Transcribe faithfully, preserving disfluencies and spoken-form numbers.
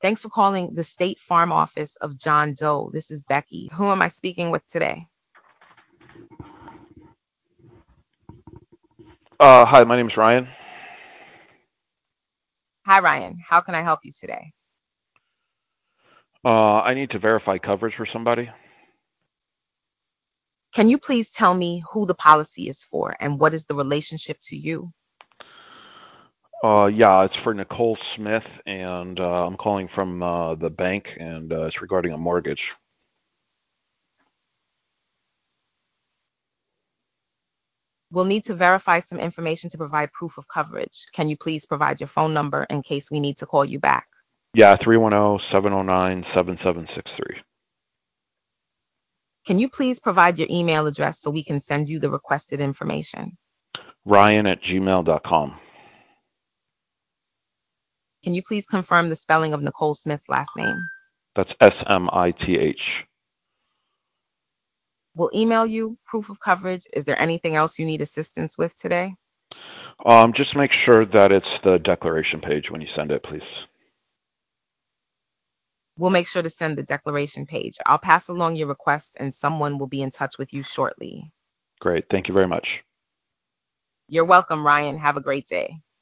Thanks for calling the State Farm office of John Doe. This is Becky. Who am I speaking with today? Uh, hi, my name's Ryan. Hi, Ryan. How can I help you today? Uh, I need to verify coverage for somebody. Can you please tell me who the policy is for and what is the relationship to you? Uh, yeah, it's for Nicole Smith, and uh, I'm calling from uh, the bank, and uh, it's regarding a mortgage. We'll need to verify some information to provide proof of coverage. Can you please provide your phone number in case we need to call you back? Yeah, three one zero, seven zero nine, seven seven six three. Can you please provide your email address so we can send you the requested information? Ryan at gmail dot com. Can you please confirm the spelling of Nicole Smith's last name? That's S M I T H. We'll email you proof of coverage. Is there anything else you need assistance with today? Um, just make sure that it's the declaration page when you send it, please. We'll make sure to send the declaration page. I'll pass along your request and someone will be in touch with you shortly. Great. Thank you very much. You're welcome, Ryan. Have a great day.